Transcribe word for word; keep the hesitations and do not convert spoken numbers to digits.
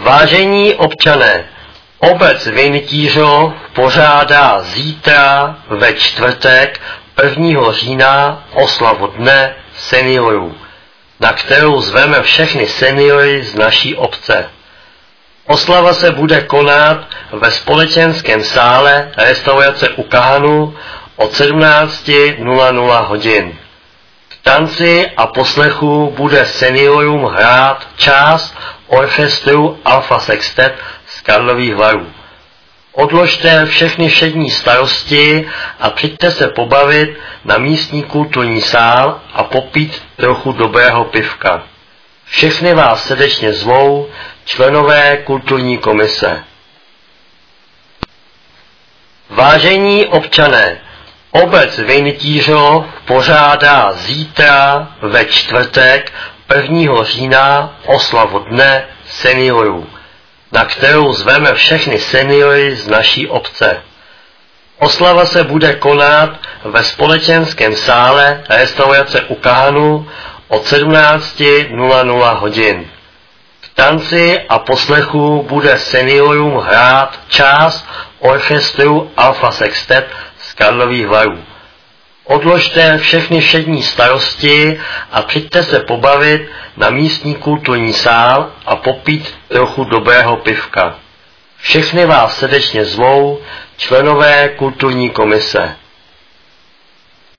Vážení občané, obec Vejntířov pořádá zítra ve čtvrtek prvního října oslavu dne seniorů, na kterou zveme všechny seniory z naší obce. Oslava se bude konat ve společenském sále restaurace U Kahanu od sedmnáct hodin. K tanci a poslechu bude seniorům hrát část orchestru Alfa Sextet z Karlových Varů. Odložte všechny všední starosti a přijďte se pobavit na místní kulturní sál a popít trochu dobrého pivka. Všechny vás srdečně zvou členové kulturní komise. Vážení občané, obec Vejntířov pořádá zítra ve čtvrtek prvního října oslavu dne seniorů, na kterou zveme všechny seniory z naší obce. Oslava se bude konat ve společenském sále restaurace U Kahanu od sedmnáct hodin. K tanci a poslechu bude seniorům hrát část orchestru Alfa Sextet z Karlových Varů. Odložte všechny všední starosti a přijďte se pobavit na místní kulturní sál a popít trochu dobrého pivka. Všechny vás srdečně zvou členové kulturní komise.